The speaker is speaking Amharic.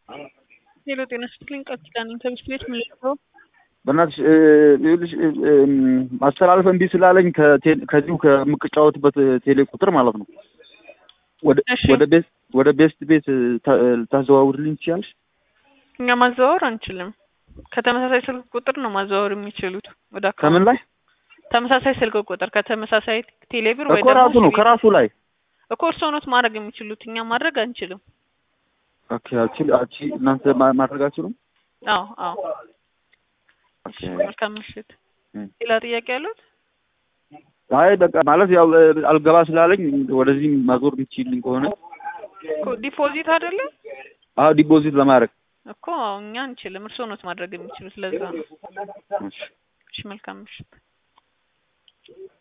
ሄሎ ጤና ይስጥልኝ ቃል ኪዳን ከብስት ቤት ምን ልትለው? በእናትሽ ይኸውልሽ ማስተላለፍ እምቢ ስላለኝ ከዚሁ ከምቅጫወትበት ቴሌ ቁጥር ማለት ነው ወደ ቤስት ቤት ታዘዋውርልኝ ትችያለሽ? እኛ ማዘዋወር አንችልም። ከተመሳሳይ ስልክ ቁጥር ነው ማዘዋወር የሚችሉት። ወደ ከምን ላይ ተመሳሳይ ስልክ ቁጥር ከተመሳሳይ ቴሌብር ወይ ደግሞ ራሱ ነው ከራሱ ላይ እኮ እርስዎ ነው ማድረግ የሚችሉት። እኛ ማድረግ አንችልም። ኦኬ አቺ እናንተ ማድረግ አትችሉም? አዎ እሺ መልካም ምሽት። ሌላ ጥያቄ አሉት? አይ በቃ ማለት ያው አልገባ ስላለኝ ወደዚህ ማዞር የምትችልኝ ከሆነ ዲፖዚት አይደለ? አዎ ዲፖዚት ለማድረግ እኮ እኛ አንችልም። እርስዎ ነው ማድረግ የሚችሉት። ለዛ ነው። እሺ መልካም ምሽት።